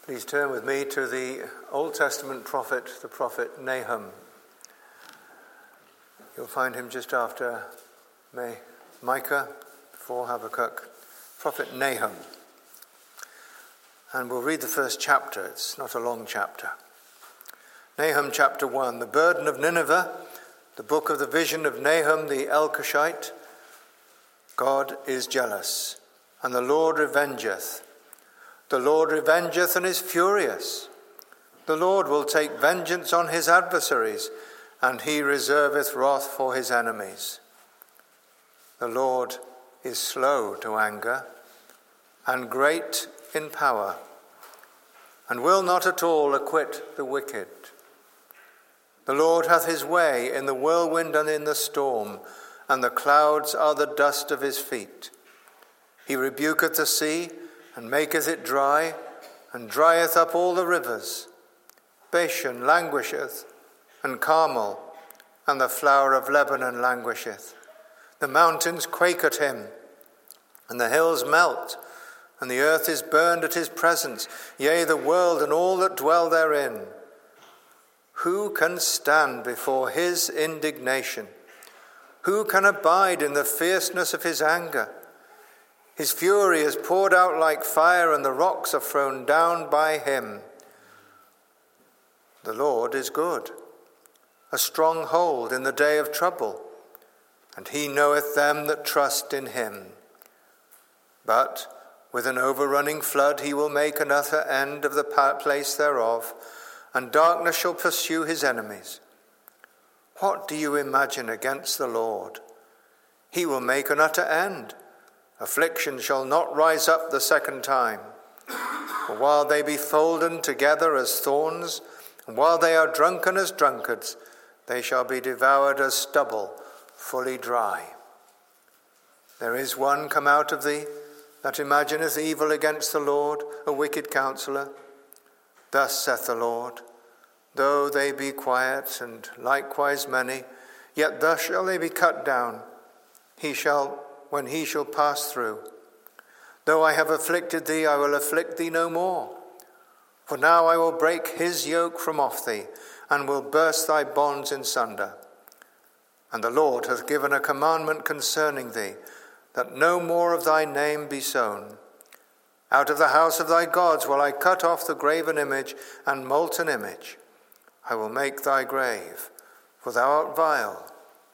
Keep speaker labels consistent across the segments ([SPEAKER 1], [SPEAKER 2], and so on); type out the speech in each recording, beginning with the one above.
[SPEAKER 1] Please turn with me to the Old Testament prophet, the prophet Nahum. You'll find him just after Micah, before Habakkuk. Prophet Nahum. And we'll read the first chapter. It's not a long chapter. Nahum chapter 1. The burden of Nineveh, the book of the vision of Nahum the Elkoshite. God is jealous, and the Lord revengeth. The Lord revengeth and is furious. The Lord will take vengeance on his adversaries, and he reserveth wrath for his enemies. The Lord is slow to anger, and great in power, and will not at all acquit the wicked. The Lord hath his way in the whirlwind and in the storm, and the clouds are the dust of his feet. He rebuketh the sea, and maketh it dry, and drieth up all the rivers. Bashan languisheth, and Carmel, and the flower of Lebanon languisheth. The mountains quake at him, and the hills melt, and the earth is burned at his presence, yea, the world and all that dwell therein. Who can stand before his indignation? Who can abide in the fierceness of his anger? His fury is poured out like fire, and the rocks are thrown down by him. The Lord is good, a strong hold in the day of trouble, and he knoweth them that trust in him. But with an overrunning flood he will make an utter end of the place thereof, and darkness shall pursue his enemies. What do you imagine against the Lord? He will make an utter end. Affliction shall not rise up the second time. For while they be folden together as thorns, and while they are drunken as drunkards, they shall be devoured as stubble, fully dry. There is one come out of thee that imagineth evil against the Lord, a wicked counsellor. Thus saith the Lord, though they be quiet and likewise many, yet thus shall they be cut down. When he shall pass through. Though I have afflicted thee, I will afflict thee no more. For now I will break his yoke from off thee, and will burst thy bonds in sunder. And the Lord hath given a commandment concerning thee, that no more of thy name be sown. Out of the house of thy gods will I cut off the graven image and molten image. I will make thy grave, for thou art vile.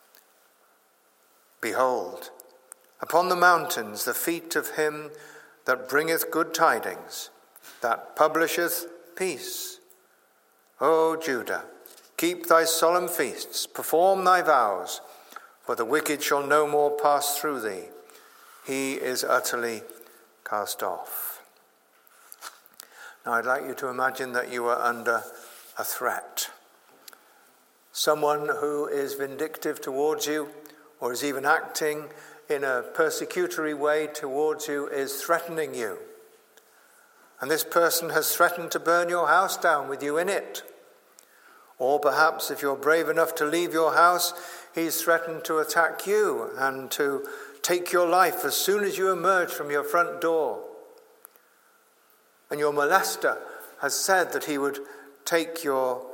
[SPEAKER 1] Behold, upon the mountains the feet of him that bringeth good tidings, that publisheth peace. O Judah, keep thy solemn feasts, perform thy vows, for the wicked shall no more pass through thee. He is utterly cast off. Now I'd like you to imagine that you are under a threat. Someone who is vindictive towards you, or is even acting in a persecutory way towards you, is threatening you. And this person has threatened to burn your house down with you in it. Or perhaps if you're brave enough to leave your house, he's threatened to attack you and to take your life as soon as you emerge from your front door. And your molester has said that he would take your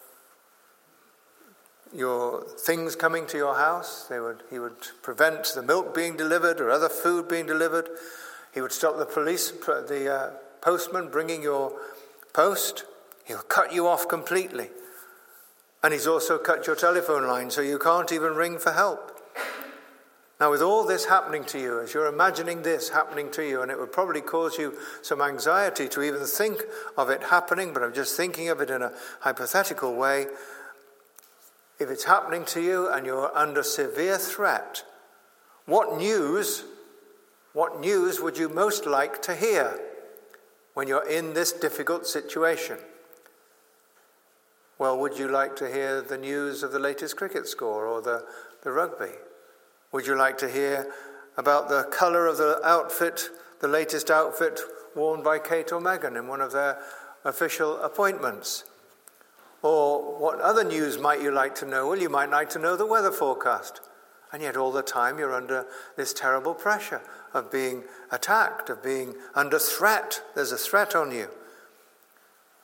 [SPEAKER 1] things coming to your house. He would prevent the milk being delivered or other food being delivered. He would stop the postman bringing your post. He'll cut you off completely. And he's also cut your telephone line so you can't even ring for help. Now, with all this happening to you, as you're imagining this happening to you, and it would probably cause you some anxiety to even think of it happening, but I'm just thinking of it in a hypothetical way. If it's happening to you and you're under severe threat, what news would you most like to hear when you're in this difficult situation? Well, would you like to hear the news of the latest cricket score or the rugby? Would you like to hear about the colour of the outfit, the latest outfit worn by Kate or Meghan in one of their official appointments? Or what other news might you like to know? Well, you might like to know the weather forecast. And yet all the time you're under this terrible pressure of being attacked, of being under threat. There's a threat on you.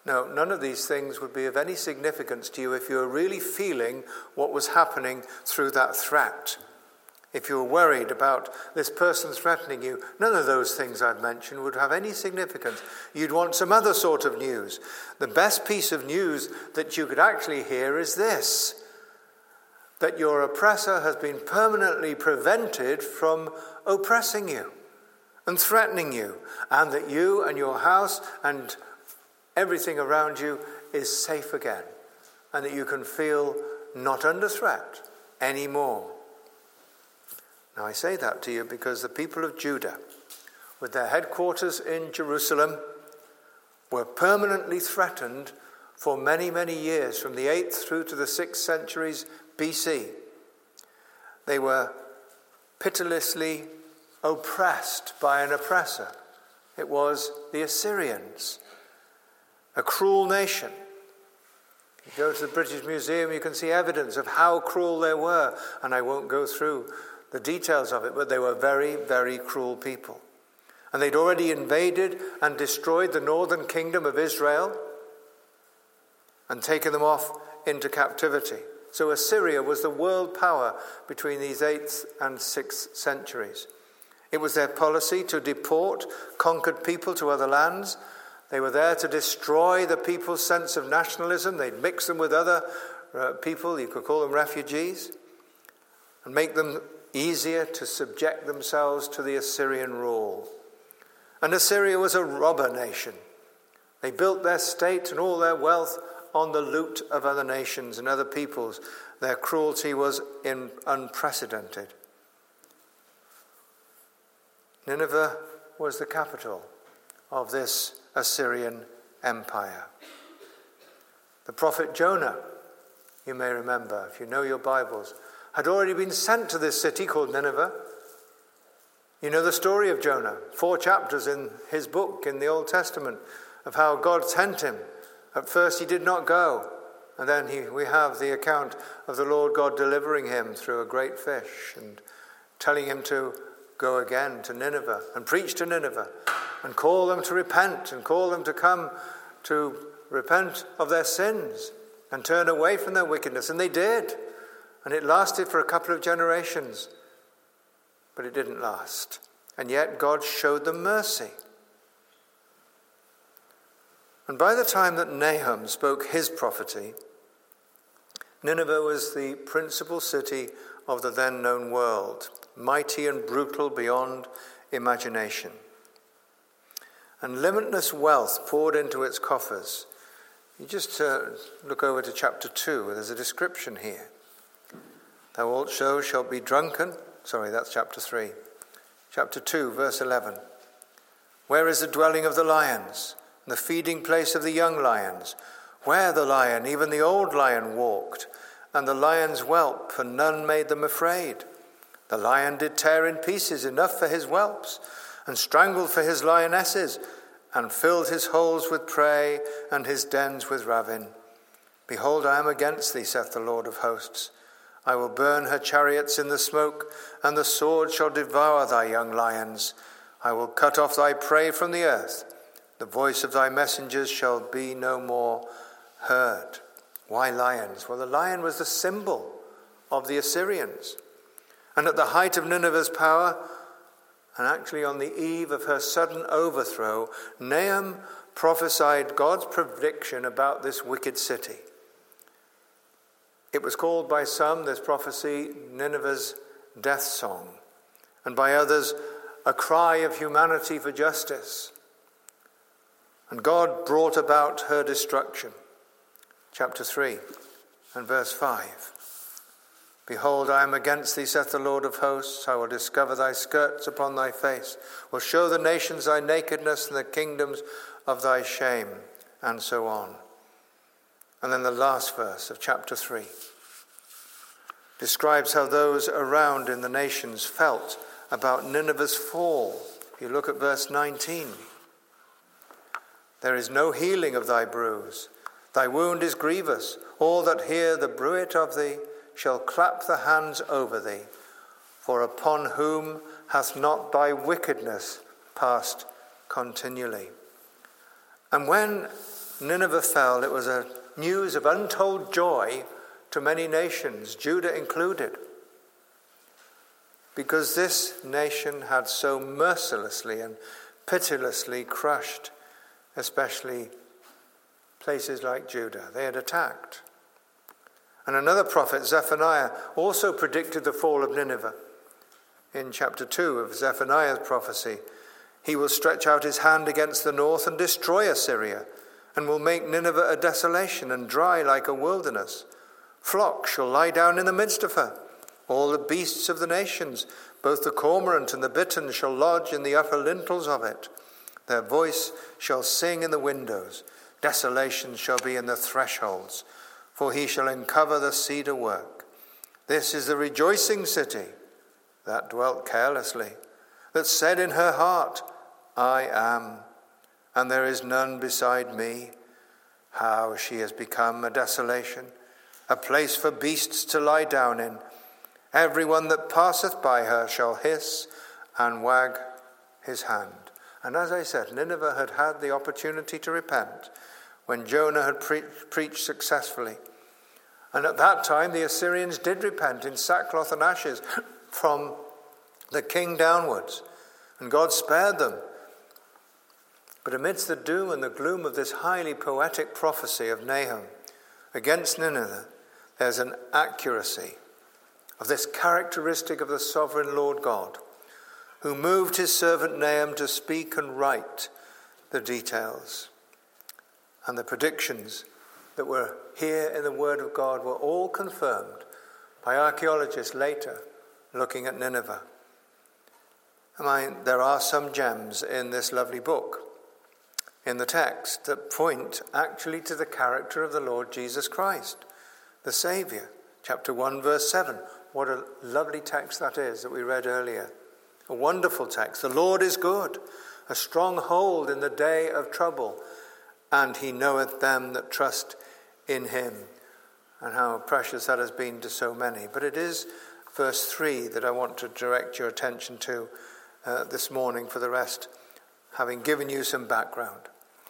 [SPEAKER 1] No, none of these things would be of any significance to you if you were really feeling what was happening through that threat. If you were worried about this person threatening you, none of those things I've mentioned would have any significance. You'd want some other sort of news. The best piece of news that you could actually hear is this: that your oppressor has been permanently prevented from oppressing you and threatening you, and that you and your house and everything around you is safe again, and that you can feel not under threat anymore. Now, I say that to you because the people of Judah, with their headquarters in Jerusalem, were permanently threatened for many, many years, from the 8th through to the 6th centuries BC. They were pitilessly oppressed by an oppressor. It was the Assyrians, a cruel nation. You go to the British Museum, you can see evidence of how cruel they were, and I won't go through the details of it, but they were very, very cruel people. And they'd already invaded and destroyed the northern kingdom of Israel and taken them off into captivity. So Assyria was the world power between these 8th and 6th centuries. It was their policy to deport conquered people to other lands. They were there to destroy the people's sense of nationalism. They'd mix them with other people, you could call them refugees, and make them easier to subject themselves to the Assyrian rule. And Assyria was a robber nation. They built their state and all their wealth on the loot of other nations and other peoples. Their cruelty was unprecedented. Nineveh was the capital of this Assyrian empire. The prophet Jonah, you may remember, if you know your Bibles, had already been sent to this city called Nineveh. You know the story of Jonah, 4 chapters in his book in the Old Testament, of how God sent him. At first he did not go, and then we have the account of the Lord God delivering him through a great fish and telling him to go again to Nineveh and preach to Nineveh and call them to repent and call them to come to repent of their sins and turn away from their wickedness. And they did. And it lasted for a couple of generations, but it didn't last. And yet God showed them mercy. And by the time that Nahum spoke his prophecy, Nineveh was the principal city of the then known world, mighty and brutal beyond imagination. And limitless wealth poured into its coffers. You just look over to chapter 2, where there's a description here. Thou also shalt be drunken. Sorry, that's chapter 3. Chapter 2, verse 11. Where is the dwelling of the lions, and the feeding place of the young lions? Where the lion, even the old lion, walked, and the lion's whelp, and none made them afraid. The lion did tear in pieces enough for his whelps, and strangled for his lionesses, and filled his holes with prey, and his dens with ravin. Behold, I am against thee, saith the Lord of hosts. I will burn her chariots in the smoke, and the sword shall devour thy young lions. I will cut off thy prey from the earth. The voice of thy messengers shall be no more heard. Why lions? Well, the lion was the symbol of the Assyrians. And at the height of Nineveh's power, and actually on the eve of her sudden overthrow, Nahum prophesied God's prediction about this wicked city. It was called by some, this prophecy, Nineveh's death song, and by others, a cry of humanity for justice. And God brought about her destruction. Chapter 3 and verse 5. Behold, I am against thee, saith the Lord of hosts. I will discover thy skirts upon thy face, will show the nations thy nakedness and the kingdoms of thy shame, and so on. And then the last verse of chapter 3 describes how those around in the nations felt about Nineveh's fall. If you look at verse 19. There is no healing of thy bruise. Thy wound is grievous. All that hear the bruit of thee shall clap the hands over thee. For upon whom hath not thy wickedness passed continually? And when Nineveh fell, it was a news of untold joy to many nations, Judah included, because this nation had so mercilessly and pitilessly crushed, especially places like Judah. They had attacked. And another prophet, Zephaniah, also predicted the fall of Nineveh. In chapter 2 of Zephaniah's prophecy, he will stretch out his hand against the north and destroy Assyria, and will make Nineveh a desolation and dry like a wilderness. Flocks shall lie down in the midst of her. All the beasts of the nations, both the cormorant and the bittern, shall lodge in the upper lintels of it. Their voice shall sing in the windows. Desolation shall be in the thresholds, for he shall uncover the cedar work. This is the rejoicing city that dwelt carelessly, that said in her heart, I am, and there is none beside me. How she has become a desolation, a place for beasts to lie down in. Everyone that passeth by her shall hiss and wag his hand. And as I said, Nineveh had had the opportunity to repent when Jonah had preached successfully. And at that time, the Assyrians did repent in sackcloth and ashes from the king downwards, and God spared them. But amidst the doom and the gloom of this highly poetic prophecy of Nahum against Nineveh, there's an accuracy of this characteristic of the sovereign Lord God, who moved his servant Nahum to speak and write the details. And the predictions that were here in the Word of God were all confirmed by archaeologists later looking at Nineveh. There are some gems in this lovely book, in the text, that point actually to the character of the Lord Jesus Christ, the Saviour. Chapter 1, verse 7. What a lovely text that is that we read earlier. A wonderful text. The Lord is good, a strong hold in the day of trouble, and he knoweth them that trust in him. And how precious that has been to so many. But it is verse 3 that I want to direct your attention to this morning, for the rest, having given you some background.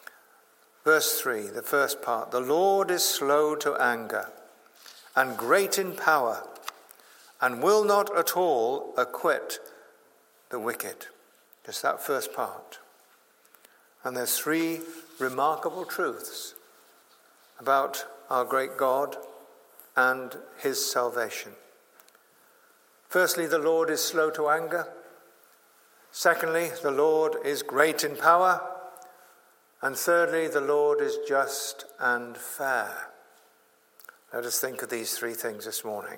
[SPEAKER 1] Verse 3, the first part. The Lord is slow to anger and great in power, and will not at all acquit the wicked. Just that first part. And there's three remarkable truths about our great God and his salvation. Firstly, the Lord is slow to anger. Secondly, the Lord is great in power. And thirdly, the Lord is just and fair. Let us think of these three things this morning.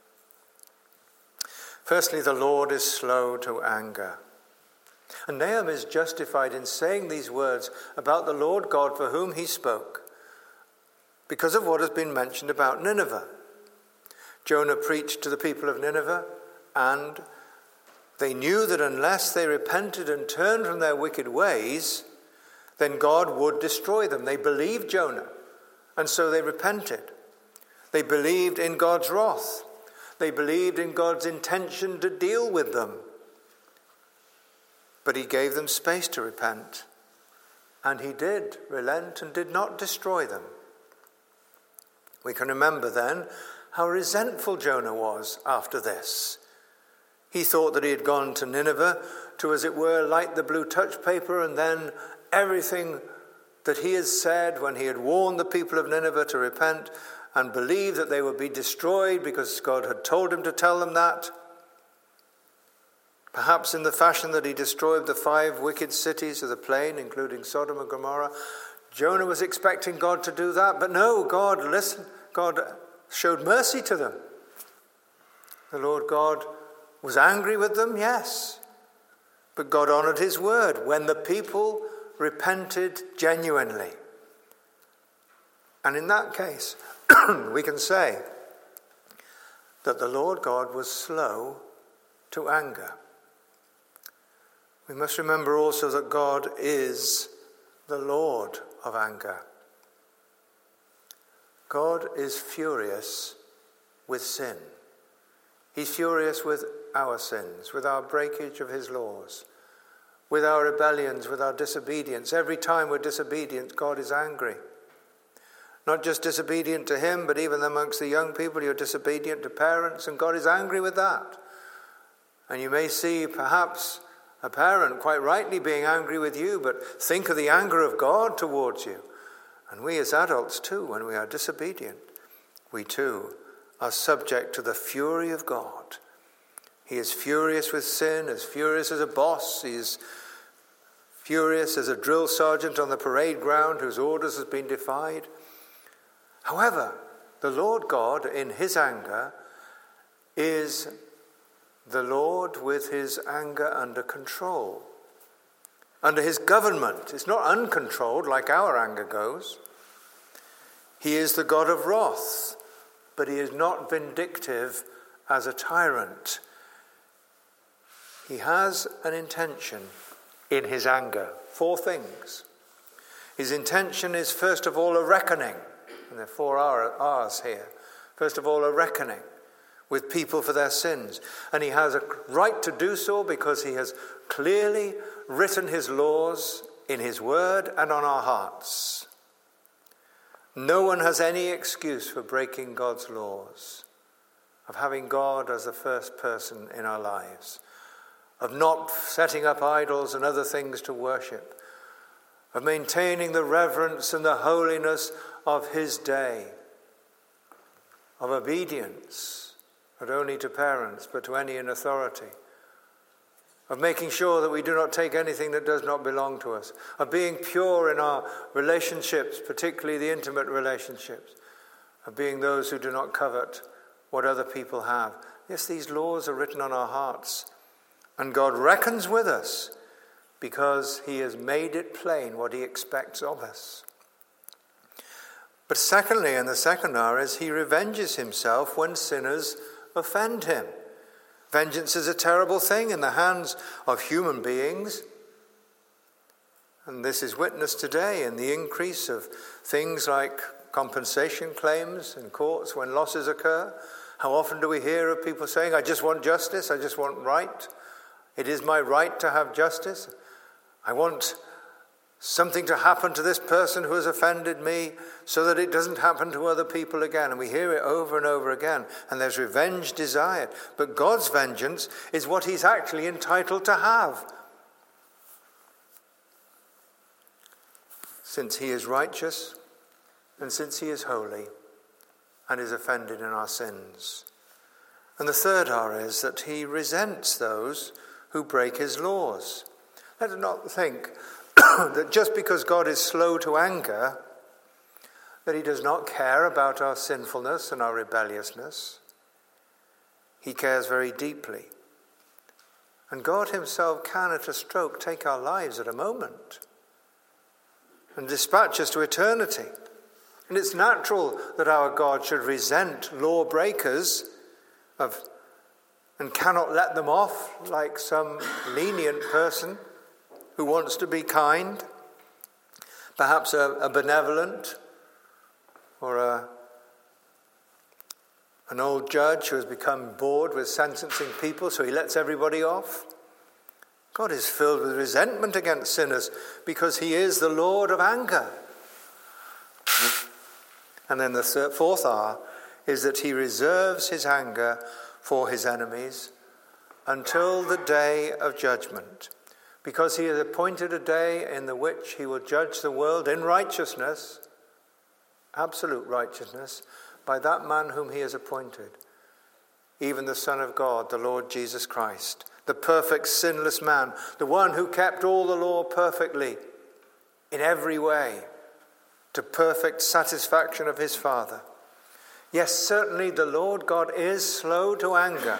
[SPEAKER 1] Firstly, the Lord is slow to anger. And Nahum is justified in saying these words about the Lord God for whom he spoke, because of what has been mentioned about Nineveh. Jonah preached to the people of Nineveh, and they knew that unless they repented and turned from their wicked ways, then God would destroy them. They believed Jonah, and so they repented. They believed in God's wrath. They believed in God's intention to deal with them. But he gave them space to repent, and he did relent and did not destroy them. We can remember then how resentful Jonah was after this. He thought that he had gone to Nineveh to, as it were, light the blue touch paper, and then everything that he had said when he had warned the people of Nineveh to repent and believe that they would be destroyed because God had told him to tell them that. Perhaps in the fashion that he destroyed the 5 wicked cities of the plain, including Sodom and Gomorrah. Jonah was expecting God to do that, but no, God listened. God showed mercy to them. The Lord God was angry with them, yes, but God honored his word when the people repented genuinely. And in that case, we can say that the Lord God was slow to anger. We must remember also that God is the Lord of anger. God is furious with sin. He's furious with our sins, with our breakage of his laws, with our rebellions, with our disobedience. Every time we're disobedient, God is angry. Not just disobedient to him, but even amongst the young people, you're disobedient to parents, and God is angry with that. And you may see perhaps a parent quite rightly being angry with you, but think of the anger of God towards you. And we as adults too, when we are disobedient, we too are subject to the fury of God. He is furious with sin, as furious as a boss. He is furious as a drill sergeant on the parade ground whose orders have been defied. However, the Lord God, in his anger, is the Lord with his anger under control, under his government. It's not uncontrolled like our anger goes. He is the God of wrath, but he is not vindictive as a tyrant. He has an intention in his anger. 4 things. His intention is, first of all, a reckoning. And there are 4 R's here. First of all, a reckoning with people for their sins. And he has a right to do so because he has clearly written his laws in his word and on our hearts. No one has any excuse for breaking God's laws, of having God as the first person in our lives, of not setting up idols and other things to worship, of maintaining the reverence and the holiness of his day, of obedience, not only to parents, but to any in authority, of making sure that we do not take anything that does not belong to us, of being pure in our relationships, particularly the intimate relationships, of being those who do not covet what other people have. Yes, these laws are written on our hearts, and God reckons with us because he has made it plain what he expects of us. But secondly, and the second R, is he revenges himself when sinners offend him. Vengeance is a terrible thing in the hands of human beings. And this is witnessed today in the increase of things like compensation claims in courts when losses occur. How often do we hear of people saying, I just want justice, I just want right. It is my right to have justice. I want something to happen to this person who has offended me so that it doesn't happen to other people again. And we hear it over and over again. And there's revenge desired. But God's vengeance is what he's actually entitled to have, since he is righteous and since he is holy and is offended in our sins. And the third R is that he resents those who break his laws. Let us not think that just because God is slow to anger, that he does not care about our sinfulness and our rebelliousness. He cares very deeply. And God himself can, at a stroke, take our lives at a moment and dispatch us to eternity. And it's natural that our God should resent lawbreakers and cannot let them off like some lenient person who wants to be kind, perhaps a benevolent or an old judge who has become bored with sentencing people, so he lets everybody off. God is filled with resentment against sinners because he is the Lord of anger. And then the fourth R is that he reserves his anger for his enemies until the day of judgment, because he has appointed a day in the which he will judge the world in righteousness, absolute righteousness, by that man whom he has appointed, even the Son of God, the Lord Jesus Christ, the perfect sinless man, the one who kept all the law perfectly in every way, to perfect satisfaction of his Father. Yes, certainly the Lord God is slow to anger,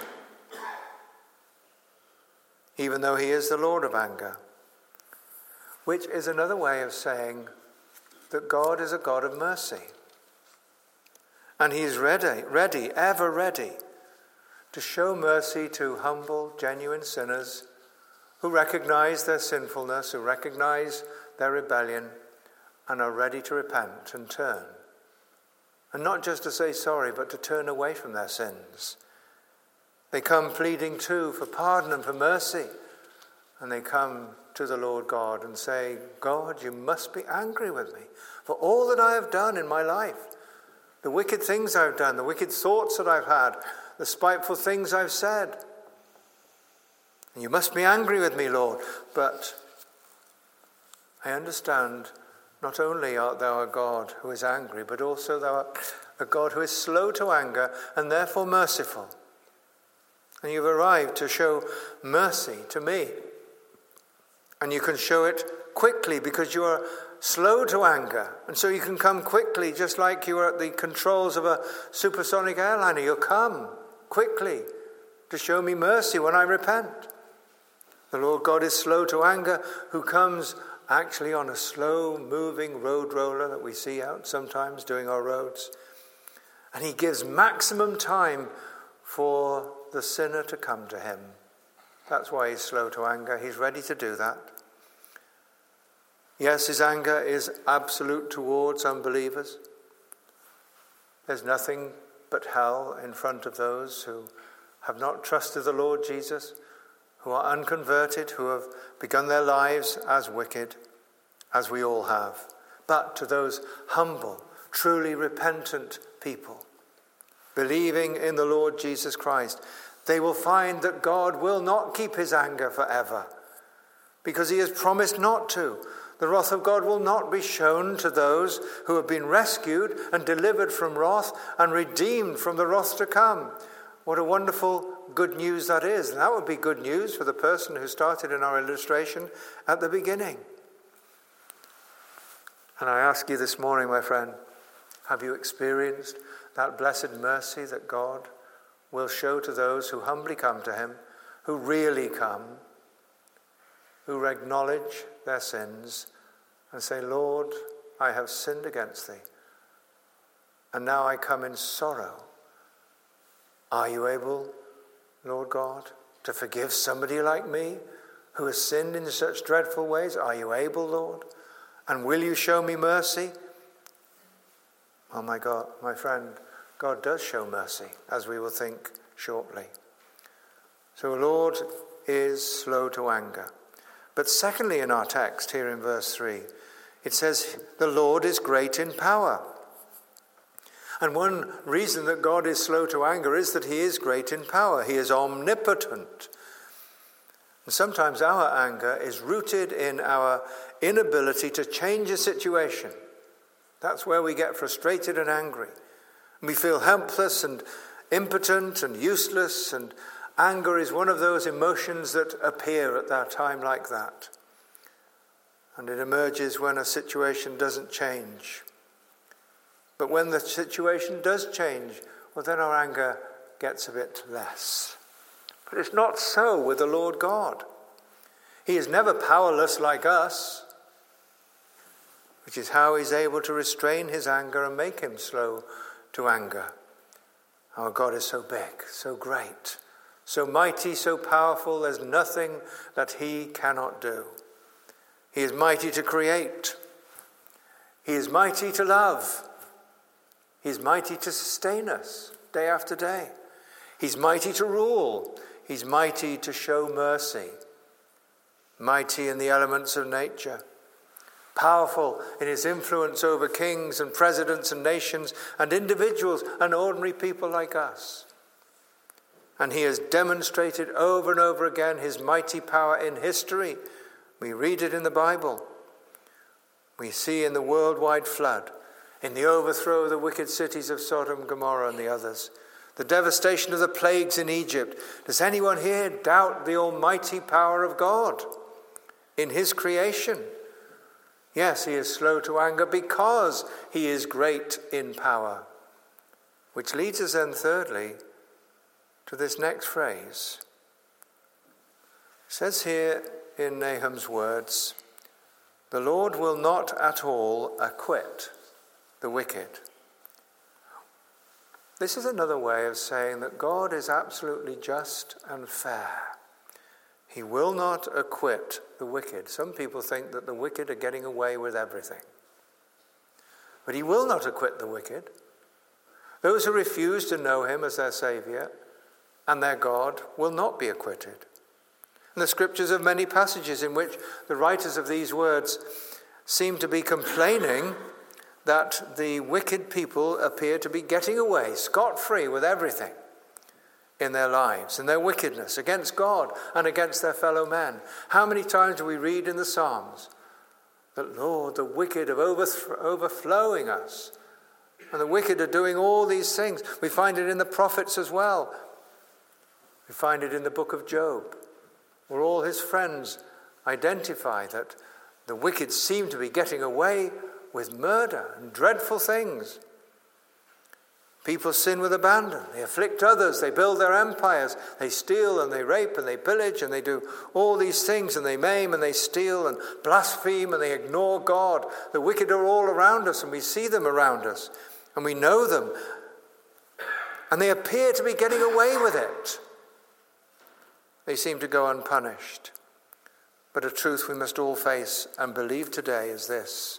[SPEAKER 1] even though he is the Lord of anger, which is another way of saying that God is a God of mercy. And he is ready, ever ready, to show mercy to humble, genuine sinners who recognize their sinfulness, who recognize their rebellion, and are ready to repent and turn. And not just to say sorry, but to turn away from their sins. They come pleading too for pardon and for mercy, And they come to the Lord God and say, God, you must be angry with me for all that I have done in my life. The wicked things I've done, the wicked thoughts that I've had, the spiteful things I've said. You must be angry with me, Lord. But I understand not only art thou a God who is angry, but also thou art a God who is slow to anger and therefore merciful. And you've arrived to show mercy to me. And you can show it quickly because you are slow to anger. And so you can come quickly, just like you are at the controls of a supersonic airliner. You'll come quickly to show me mercy when I repent. The Lord God is slow to anger, who comes actually on a slow-moving road roller that we see out sometimes doing our roads. And he gives maximum time for the sinner to come to him. That's why he's slow to anger. He's ready to do that. Yes, his anger is absolute towards unbelievers. There's nothing but hell in front of those who have not trusted the Lord Jesus, who are unconverted, who have begun their lives as wicked, as we all have. But to those humble, truly repentant people, believing in the Lord Jesus Christ, they will find that God will not keep his anger forever, because he has promised not to. The wrath of God will not be shown to those who have been rescued and delivered from wrath and redeemed from the wrath to come. What a wonderful good news that is. And that would be good news for the person who started in our illustration at the beginning. And I ask you this morning, my friend, have you experienced that blessed mercy that God will show to those who humbly come to him, who really come, who acknowledge their sins and say, Lord, I have sinned against thee, and now I come in sorrow. Are you able, Lord God, to forgive somebody like me who has sinned in such dreadful ways? Are you able, Lord? And will you show me mercy? Oh my God, my friend, God does show mercy, as we will think shortly. So the Lord is slow to anger. But secondly, in our text here in verse 3, it says, the Lord is great in power. And one reason that God is slow to anger is that he is great in power. He is omnipotent. And sometimes our anger is rooted in our inability to change a situation. That's where we get frustrated and angry. We feel helpless and impotent and useless, and anger is one of those emotions that appear at that time like that. And it emerges when a situation doesn't change. But when the situation does change, well, then our anger gets a bit less. But it's not so with the Lord God. He is never powerless like us, which is how he's able to restrain his anger and make him slow to anger. Our God is so big, so great, so mighty, so powerful, there's nothing that he cannot do. He is mighty to create. He is mighty to love. He is mighty to sustain us day after day. He's mighty to rule. He's mighty to show mercy. Mighty in the elements of nature. Powerful in his influence over kings and presidents and nations and individuals and ordinary people like us. And he has demonstrated over and over again his mighty power in history. We read it in the Bible. We see in the worldwide flood, in the overthrow of the wicked cities of Sodom and Gomorrah and the others, the devastation of the plagues in Egypt. Does anyone here doubt the almighty power of God in his creation? Yes, he is slow to anger because he is great in power. Which leads us then, thirdly, to this next phrase. It says here in Nahum's words, the Lord will not at all acquit the wicked. This is another way of saying that God is absolutely just and fair. He will not acquit the wicked. Some people think that the wicked are getting away with everything. But he will not acquit the wicked. Those who refuse to know him as their Saviour and their God will not be acquitted. And the scriptures have many passages in which the writers of these words seem to be complaining that the wicked people appear to be getting away scot-free with everything in their lives and their wickedness against God and against their fellow men. How many times do we read in the Psalms that, Lord, the wicked are overflowing us, and the wicked are doing all these things? We find it in the prophets as well. We find it in the book of Job, where all his friends identify that the wicked seem to be getting away with murder and dreadful things. People sin with abandon. They afflict others. They build their empires. They steal and they rape and they pillage and they do all these things, and they maim and they steal and blaspheme and they ignore God. The wicked are all around us, and we see them around us and we know them, and they appear to be getting away with it. They seem to go unpunished. But a truth we must all face and believe today is this: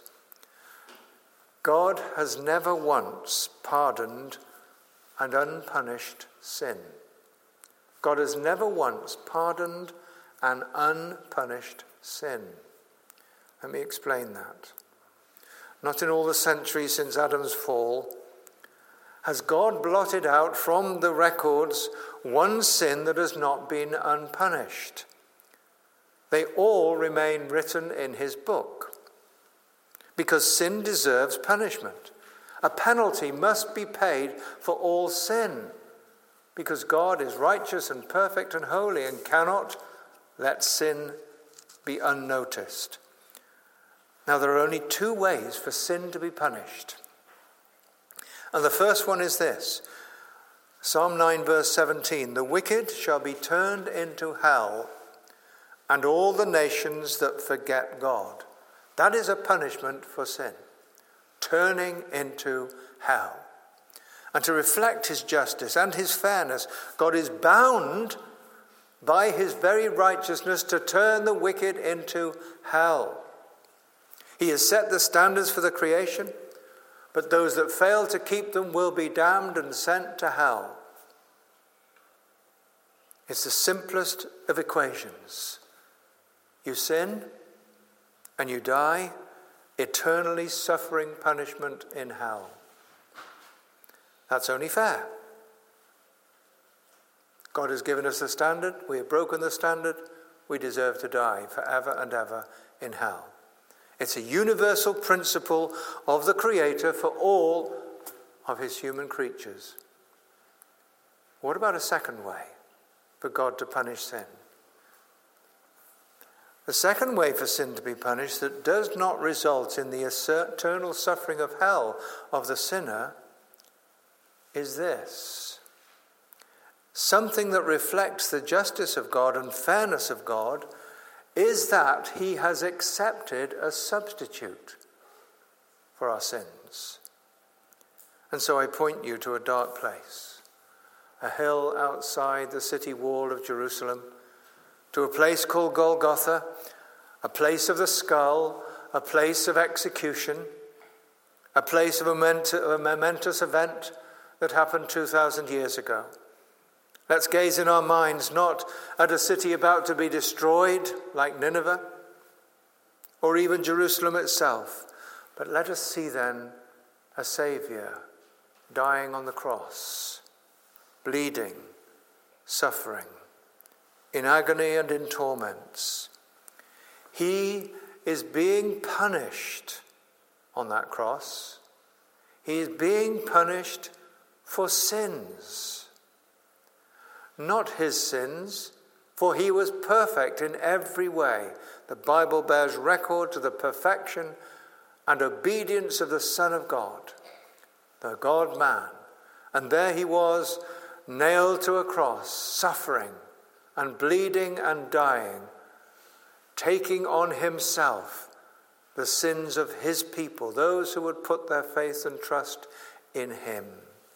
[SPEAKER 1] God has never once pardoned an unpunished sin. God has never once pardoned an unpunished sin. Let me explain that. Not in all the centuries since Adam's fall has God blotted out from the records one sin that has not been unpunished. They all remain written in his book, because sin deserves punishment. A penalty must be paid for all sin, because God is righteous and perfect and holy and cannot let sin be unnoticed. Now, there are only two ways for sin to be punished. And the first one is this: Psalm 9 verse 17, "The wicked shall be turned into hell, and all the nations that forget God." That is a punishment for sin, turning into hell. And to reflect his justice and his fairness, God is bound by his very righteousness to turn the wicked into hell. He has set the standards for the creation, but those that fail to keep them will be damned and sent to hell. It's the simplest of equations. You sin and you die, eternally suffering punishment in hell. That's only fair. God has given us the standard. We have broken the standard. We deserve to die forever and ever in hell. It's a universal principle of the Creator for all of his human creatures. What about a second way for God to punish sin? The second way for sin to be punished that does not result in the eternal suffering of hell of the sinner is this: something that reflects the justice of God and fairness of God is that he has accepted a substitute for our sins. And so I point you to a dark place, a hill outside the city wall of Jerusalem, to a place called Golgotha, a place of the skull, a place of execution, a place of a momentous event that happened 2,000 years ago. Let's gaze in our minds not at a city about to be destroyed like Nineveh or even Jerusalem itself, but let us see then a Saviour dying on the cross, bleeding, suffering, in agony and in torments. He is being punished on that cross. He is being punished for sins. Not his sins, for he was perfect in every way. The Bible bears record to the perfection and obedience of the Son of God, the God-man. And there he was, nailed to a cross, suffering and bleeding and dying, taking on himself the sins of his people, those who would put their faith and trust in him.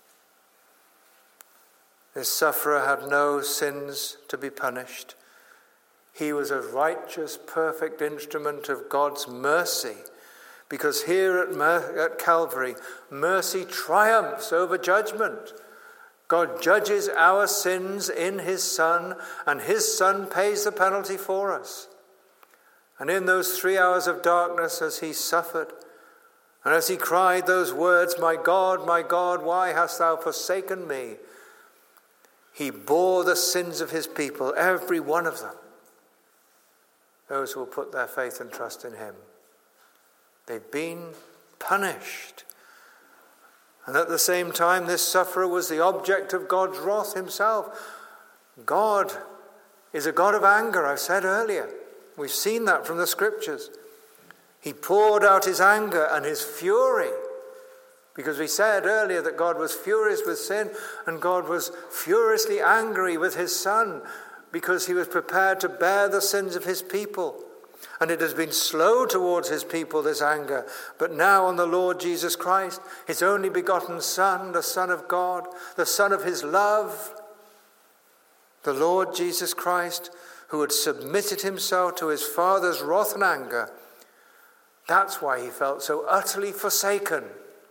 [SPEAKER 1] This sufferer had no sins to be punished. He was a righteous, perfect instrument of God's mercy, because here at Calvary, mercy triumphs over judgment. God judges our sins in his Son, and his Son pays the penalty for us. And in those 3 hours of darkness, as he suffered, and as he cried those words, my God, why hast thou forsaken me?" he bore the sins of his people, every one of them. Those who will put their faith and trust in him. They've been punished. And at the same time, this sufferer was the object of God's wrath himself. God is a God of anger, I've said earlier. We've seen that from the scriptures. He poured out his anger and his fury, because we said earlier that God was furious with sin, and God was furiously angry with his Son, because he was prepared to bear the sins of his people. And it has been slow towards his people, this anger. But now on the Lord Jesus Christ, his only begotten Son, the Son of God, the Son of his love, the Lord Jesus Christ, who had submitted himself to his Father's wrath and anger. That's why he felt so utterly forsaken.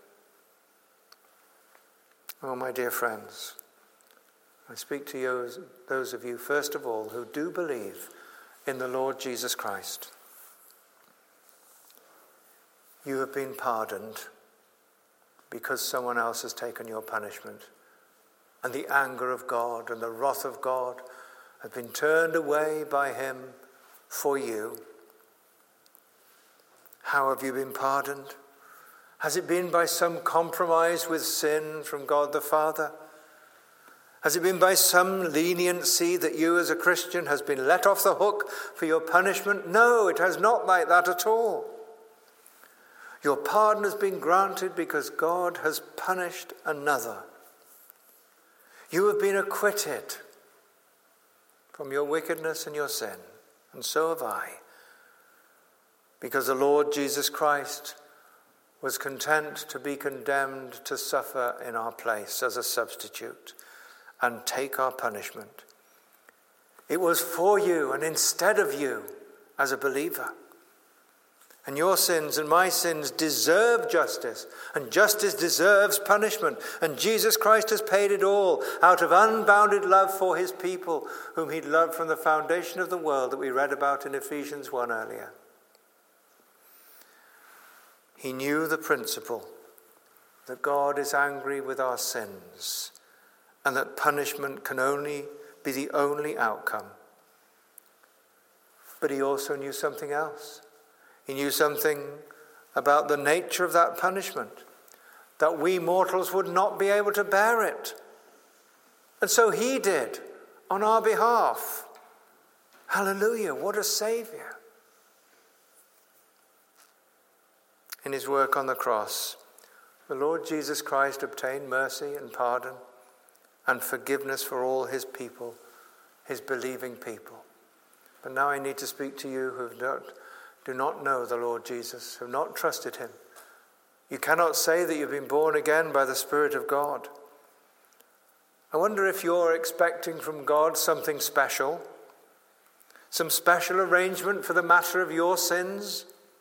[SPEAKER 1] Oh, my dear friends, I speak to you, those of you, first of all, who do believe in the Lord Jesus Christ. You have been pardoned because someone else has taken your punishment. And the anger of God and the wrath of God have been turned away by him for you. How have you been pardoned? Has it been by some compromise with sin from God the Father? Has it been by some leniency that you as a Christian has been let off the hook for your punishment? No, it has not like that at all. Your pardon has been granted because God has punished another. You have been acquitted from your wickedness and your sin, and so have I, because the Lord Jesus Christ was content to be condemned to suffer in our place as a substitute and take our punishment. It was for you and instead of you as a believer. And your sins and my sins deserve justice, and justice deserves punishment. And Jesus Christ has paid it all out of unbounded love for his people, whom he'd loved from the foundation of the world, that we read about in Ephesians 1 earlier. He knew the principle that God is angry with our sins, and that punishment can only be the only outcome. But he also knew something else. He knew something about the nature of that punishment, that we mortals would not be able to bear it. And so he did on our behalf. Hallelujah, what a Saviour. In his work on the cross, the Lord Jesus Christ obtained mercy and pardon and forgiveness for all his people, his believing people. But now I need to speak to you who do not know the Lord Jesus, have not trusted him. You cannot say that you've been born again by the Spirit of God. I wonder if you're expecting from God something special, some special arrangement for the matter of your sins.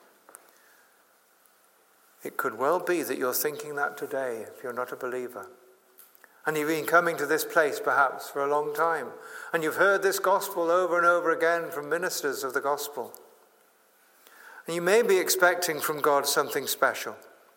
[SPEAKER 1] It could well be that you're thinking that today if you're not a believer. And you've been coming to this place perhaps for a long time, and you've heard this gospel over and over again from ministers of the gospel. And you may be expecting from God something special.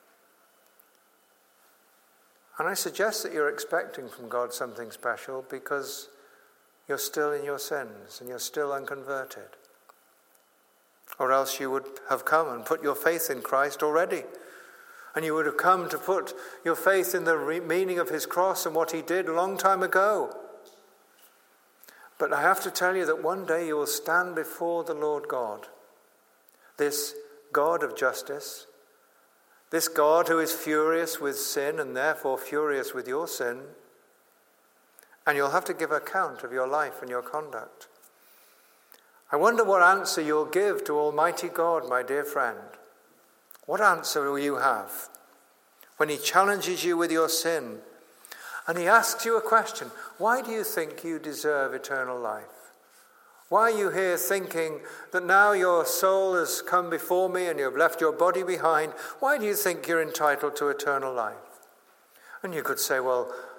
[SPEAKER 1] And I suggest that you're expecting from God something special because you're still in your sins and you're still unconverted. Or else you would have come and put your faith in Christ already. And you would have come to put your faith in the meaning of his cross and what he did a long time ago. But I have to tell you that one day you will stand before the Lord God, this God of justice, this God who is furious with sin and therefore furious with your sin, and you'll have to give account of your life and your conduct. I wonder what answer you'll give to Almighty God, my dear friend. What answer will you have when he challenges you with your sin and he asks you a question? Why do you think you deserve eternal life? Why are you here thinking that now your soul has come before me and you've left your body behind? Why do you think you're entitled to eternal life? And you could say, well,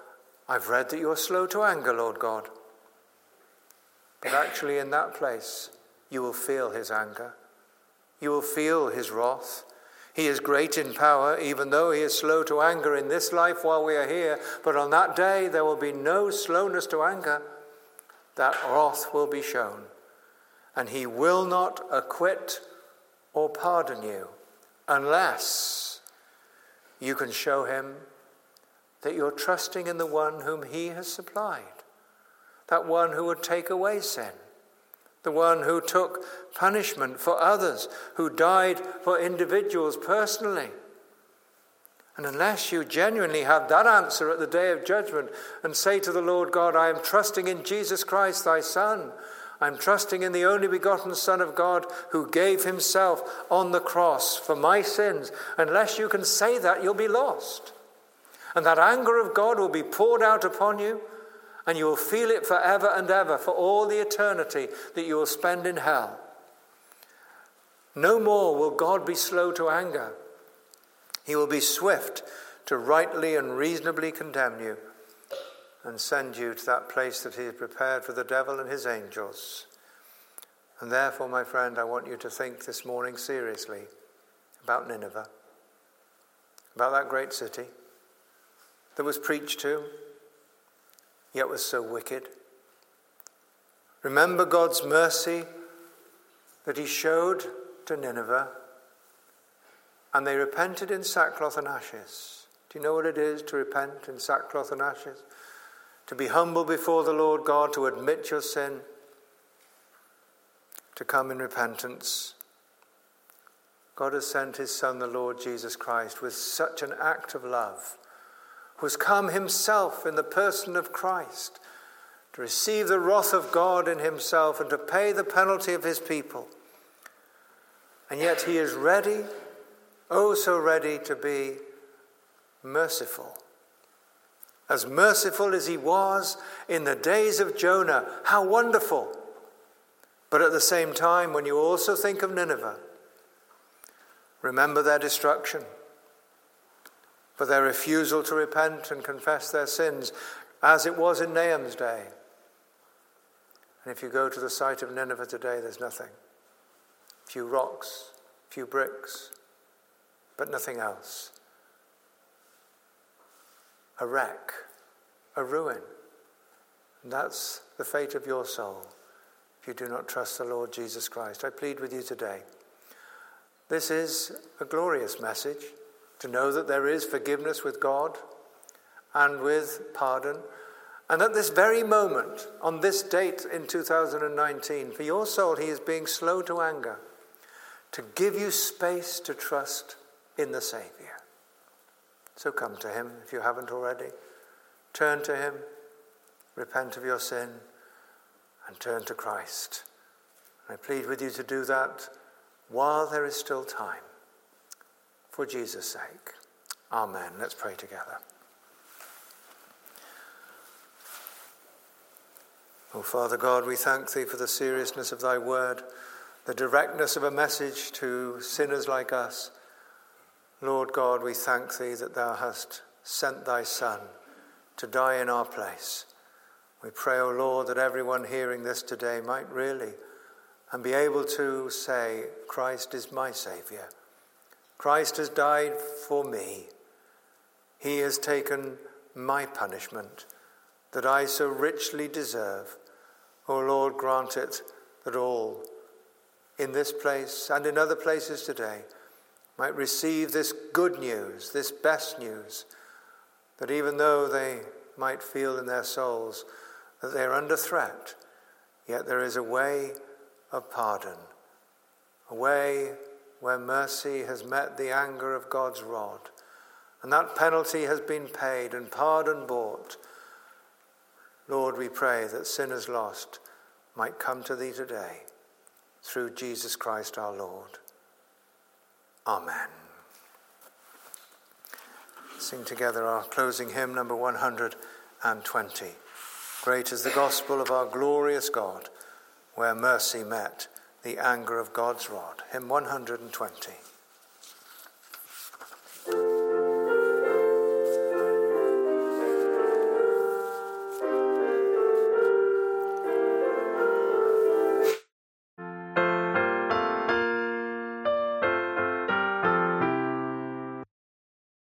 [SPEAKER 1] I've read that you're slow to anger, Lord God. But actually in that place, you will feel his anger. You will feel his wrath. He is great in power, even though he is slow to anger in this life while we are here. But on that day, there will be no slowness to anger. That wrath will be shown. And he will not acquit or pardon you unless you can show him that you're trusting in the one whom he has supplied. That one who would take away sin. The one who took punishment for others, who died for individuals personally. And unless you genuinely have that answer at the day of judgment and say to the Lord God, I am trusting in Jesus Christ, thy Son. I'm trusting in the only begotten Son of God who gave himself on the cross for my sins. Unless you can say that, you'll be lost. And that anger of God will be poured out upon you, and you will feel it forever and ever, for all the eternity that you will spend in hell. No more will God be slow to anger. He will be swift to rightly and reasonably condemn you and send you to that place that he has prepared for the devil and his angels. And therefore, my friend, I want you to think this morning seriously about Nineveh, about that great city that was preached to, yet was so wicked. Remember God's mercy that he showed to Nineveh, and they repented in sackcloth and ashes. Do you know what it is to repent in sackcloth and ashes? To be humble before the Lord God, to admit your sin, to come in repentance. God has sent his Son, the Lord Jesus Christ, with such an act of love, who has come himself in the person of Christ to receive the wrath of God in himself and to pay the penalty of his people. And yet he is ready, oh so ready, to be merciful. As merciful as he was in the days of Jonah. How wonderful! But at the same time, when you also think of Nineveh, remember their destruction, for their refusal to repent and confess their sins, as it was in Nahum's day. And if you go to the site of Nineveh today, there's nothing. A few rocks, a few bricks, but nothing else. A wreck, a ruin. And that's the fate of your soul if you do not trust the Lord Jesus Christ. I plead with you today. This is a glorious message, to know that there is forgiveness with God and with pardon. And at this very moment, on this date in 2019, for your soul, he is being slow to anger, to give you space to trust in the Savior. So come to him if you haven't already. Turn to him, repent of your sin, and turn to Christ. I plead with you to do that while there is still time, for Jesus' sake. Amen. Let's pray together. O Father God, we thank thee for the seriousness of thy word, the directness of a message to sinners like us. Lord God, we thank thee that thou hast sent thy Son to die in our place. We pray, O Lord, that everyone hearing this today might really and be able to say, Christ is my Saviour. Christ has died for me. He has taken my punishment that I so richly deserve. O Lord, grant it that all in this place and in other places today might receive this good news, this best news, that even though they might feel in their souls that they are under threat, yet there is a way of pardon, a way where mercy has met the anger of God's rod, and that penalty has been paid and pardon bought. Lord, we pray that sinners lost might come to thee today through Jesus Christ our Lord. Amen. Sing together our closing hymn, number 120. Great is the gospel of our glorious God, where mercy met the anger of God's rod. Hymn 120.